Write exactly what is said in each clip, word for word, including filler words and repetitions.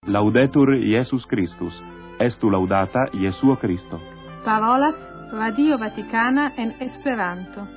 Laudetur Iesus Christus, estu laudata Iesuo Christo. Parolas Radio Vaticana en Esperanto.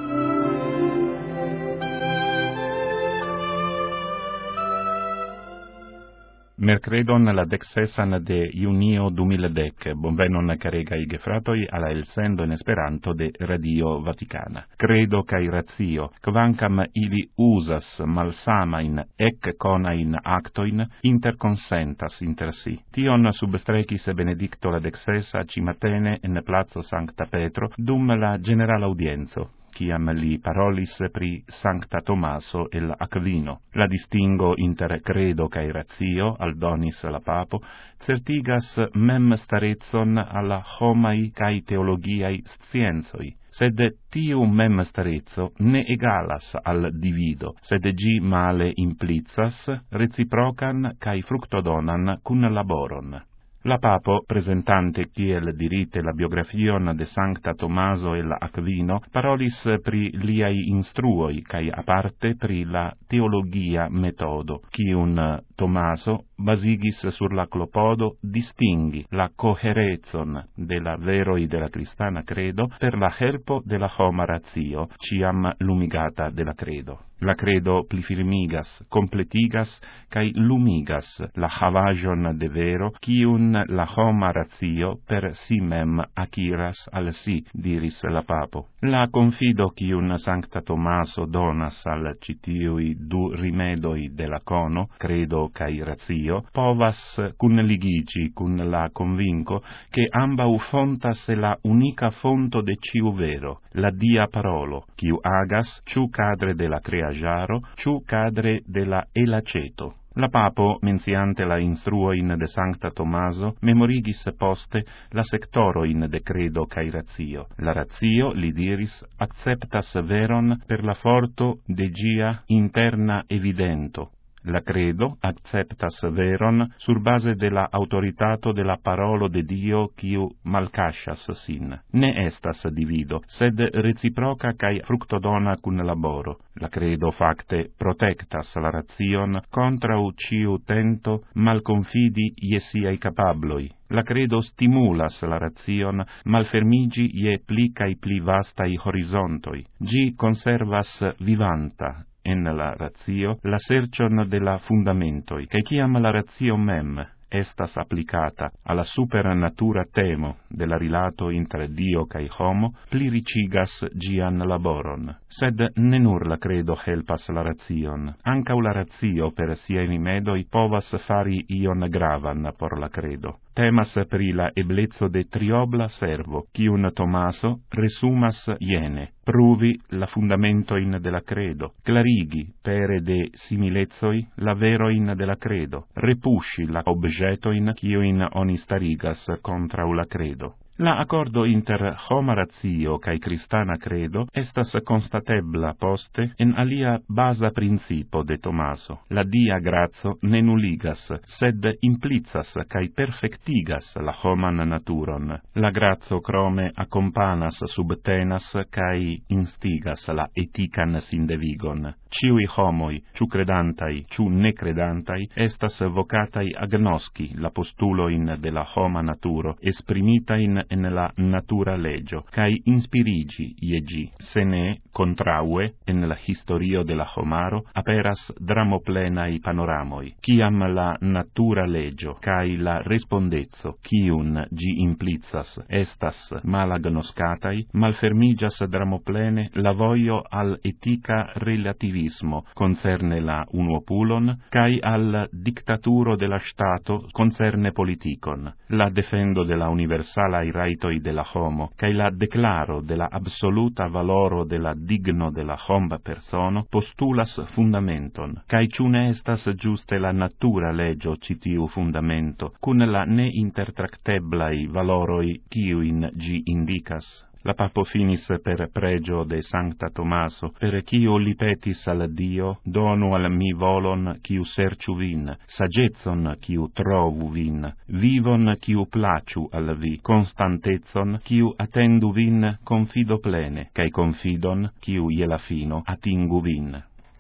Mercredon la dexesan de junio du mil dec, bonvenon caregai gefratoi alla el sendo in Esperanto de Radio Vaticana. Credo cae ratio, quancam ili usas malsamain ec conain actoin, interconsentas inter si. Tion substrecis Benedicto la dexesa cimatene in Plazo Sancta Petro, dum la general audienzo, ciam li parolis pri Sancta Tomaso el Aquino. La distingo inter credo cae ratio, aldonis la papo, certigas mem starezon alla homai cae teologiae scienzoi. Sed tiu mem starezzo ne egalas al divido, sed gi male implicas, reciprocan cae fructodonan cun laboron. La papo, presentante kiel dirite la biografion de Sancta Tomaso el Aquino, parolis pri liai instruoi, cae aparte pri la teologia metodo, cium Tomaso basigis sur la clopodo distingui la coherezon de la veroi de la cristana credo per la helpo de la homa ratio, ciam lumigata de la credo. La credo plifirmigas, completigas, cae lumigas la havajon de vero, cium la homa ratio per si mem aciras al si, diris la papo. La confido cium Sancta Tomaso donas al citiui du rimedoi de la cono, credo cae ratio, povas cun ligigi cun la convinco che ambau fontas la unica fonto de ciu vero, la dia parolo, ciu agas, ciu cadre de la creajaro, ciu cadre de la elaceto. La papo, menciante la instruoin de Sancta Tomaso, memorigis poste la sectoroin de credo cae ratio. La ratio, li diris, acceptas veron per la forto de gia interna evidento. La credo acceptas veron sur base de la autoritato de la parolo de Dio quiu malcascias sin. Ne estas divido, sed reciproca cae fructodona cun laboro. La credo facte protectas la ration contra ciu tento malconfidi ie siai capabloi. La credo stimulas la ration malfermigi ie pli cae pli vastai horizontoi. Gi conservas vivanta en la ratio la sercion de la fundamentoi, che ciam la ratio mem estas applicata alla supernatura temo de la rilato inter Dio cae homo, pliricigas gian laboron. Sed ne nur la credo helpas la ration, ancau la ratio per siei rimedoi povas fari ion gravan por la credo. Temas pri la eblezzo de triobla servo, cium Tomaso resumas iene, pruvi la fundamentoin de la credo, clarigi pere de similezoi la veroin de la credo, repusci la objetoin cioin oni starigas contra la credo. La accordo inter homa ratio cae cristana credo estas constatebla poste en alia basa principo de Tomaso. La dia grazo ne nulligas, sed implicas cae perfectigas la homan naturon. La grazo crome accompanas subtenas cae instigas la etican sindevigon. Ciui homoi, ciu credantai, ciu necredantai, estas vocatai agnosci la postuloin de la homa naturo, esprimitain en la natura legio, cae inspirigi iegi, se ne, contraue, en la historio de la homaro, aperas dramoplenai panoramoi, ciam la natura legio, cae la respondezzo, cium gi implicas, estas malagnoscatai, malfermigas dramoplene la voio al etica relativismo, concerne la unuopulon, cae al dictaturo de la Stato, concerne politikon, la defendo de la universalai raitoi de la homo, cae la declaro de la absoluta valoro de la digno de la homba persono, postulas fundamenton, cae ciune estas giuste la natura legio citiu fundamento, cun la ne intertracteblai valoroi ciuin gi indicas. La papo finis per pregio de Sancta Tomaso, per cio li petis al Dio, donu al mi volon quiu serciu vin, sagezzon quiu trovu vin, vivon quiu placiu al vi, constantezon quiu attendu vin confido plene, cae confidon quiu iela fino atingu vin.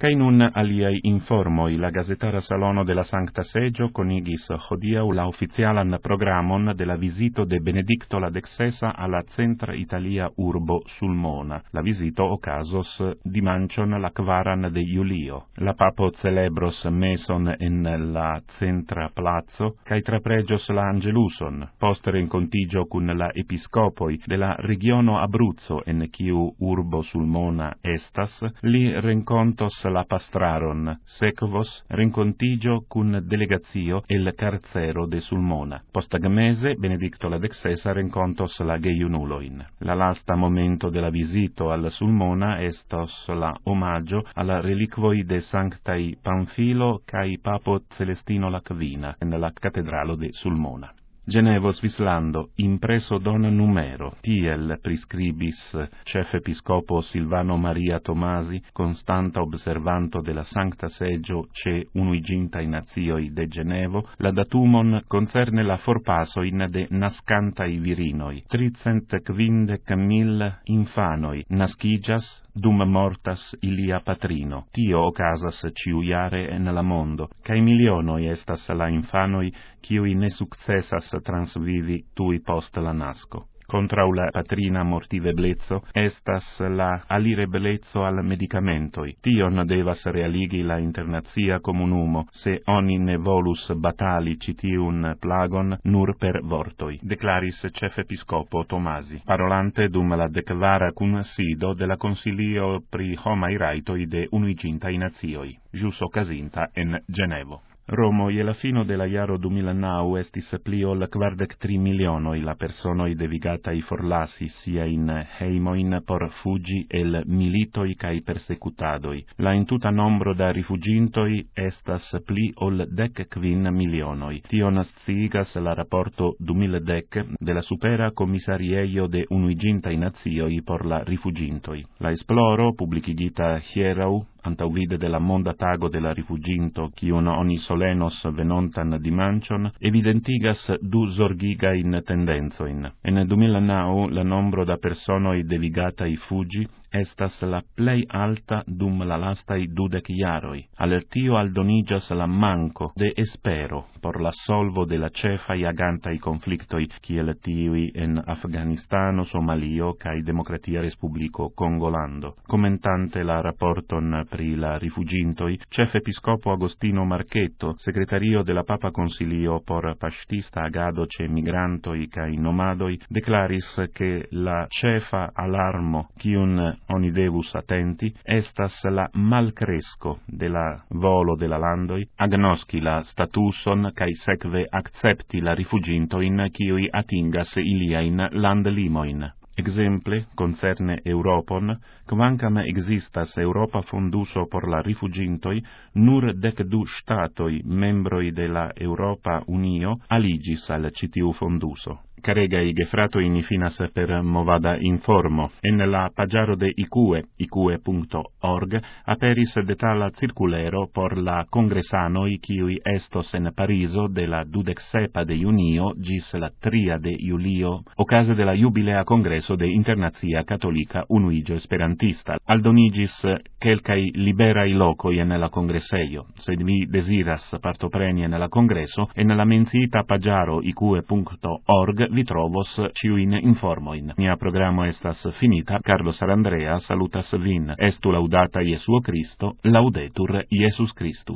Kai nun aliai informoi la gazetara salono de la Sancta Seggio conigis hodiau la oficialan programon de la visito de Benedicto la Dexesa alla centra Italia urbo Sulmona. La visito ocasos dimancion la kvaran de Julio. La papo celebros meson en la centra plazo, kai trapregios la Angeluson, post rencontigio cun la episcopoi de la regiono Abruzzo en kiu urbo Sulmona estas, li rencontos la pastraron, sequos rencontigio cun delegazio el carcero de Sulmona. Postagmese Benedicto la Dexesa rencontos la geiunuloin. La lasta momento de la visito al Sulmona estos la omaggio alla reliquoi de Sanctai Panfilo cae Papo Celestino Lacvina en la catedralo de Sulmona. Genevo Svislando, impreso don numero, tiel prescribis chef episcopo Silvano Maria Tomasi, constanta observanto de la Sancta Seggio ce unuigintai nazioi de Genevo, la datumon concerne la forpasoin de nascantai virinoi, tricent quindec mil infanoi, nascigas dum mortas ilia patrino. Tio ocasas ciujare en la mondo, cae milionoi estas la infanoi, kiui ne successas transvivi tui post la nasco. Contrau la patrina mortiveblezzo estas la alireblezzo al medicamentoi. Tion devas realigi la internazia comunumo, se oni ne volus batali citiun plagon nur per vortoi, declaris chef episcopo Tomasi, parolante dum la declara cunsido de la Consilio pri homai raitoi de unuigintai nazioi, jus ocasinta en Genevo. Romo je la fino de la jaro du mil naŭ estis pli ol kvardek tri milionoj la personoj devigataj forlasi siajn hejmojn por fuĝi el militoj kaj persekutadoj. La entuta nombro da rifuĝintoj estas pli ol dek kvin milionoj. Tion sciigas la raporto du mil dek de la Supera Komisariejo de Unuiĝintaj Nacioj por la rifuĝintoj. La esploro, publikigita hieraŭ, antaŭvide de la Monda Tago de la Rifuĝinto, kiun oni solenos venontan dimanĉon, evidentigas du zorgigajn tendencojn. En du mil naŭ la nombro da personoj devigataj fuĝi estas la plej alta dum la lastaj dudek jaroj. Al tio aldoniĝas la manko de espero por la solvo de la ĉefaj agantaj konfliktoj, kiel tiuj en Afganistano, Somalio kaj Demokratia Respubliko Kongolando. Komentante la raporton pri la rifuĝintoj, ĉef episkopo Agostino Marchetto, sekretario de la Papa Konsilio por paŝtista agado ĉe migrantoj kaj nomadoj, deklaris ke la ĉefa alarmo, kiun oni devus attenti, estas la malcresco de la volo de la landoj, agnoski la statuson kaj sekve akcepti la rifuĝintojn, kiuj atingas iliajn landlimojn. Exemple, concerne Europon, kvankam existas Europa fonduso por la rifuĝintoj, nur dek du ŝtatoj, membroj de la Europa Unio, aliĝis al ĉi tiu fonduso. Caregai gefratoi ni finas per movada informo. En la pagiaro de I C U E, I C U E punto org, aperis detala circulero por la congresanoi kiui estos en Pariso de la dudeksepa de junio gis la tria de julio, ocase de la jubilea congreso de Internazia Catolica Unuigio Esperantista. Aldonigis quelcai liberai locoi en la congreseio. Sed vi desiras partopreni en la congreso, en la menciita pagiaro I C U E punto org vi trovos ciuin informoin. Mia programo estas finita. Carlo Sarandrea salutas vin. Estu laudata Iesuo Cristo, laudetur Iesus Christus.